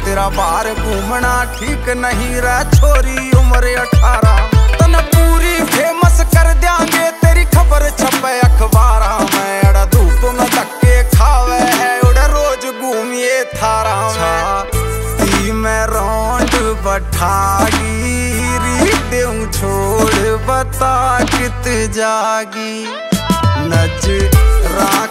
तेरा बाहर घूमना ठीक नहीं रहा छोरी उम्र 18। तन पूरी फेमस कर देंगे तेरी खबर छपे अखबार में। अड़ा धूप में धक्के खावे है उड़ा रोज घूमिए थारा में। मैं रौंड बैठागी री देऊं छोड़ बता कित जागी नजरा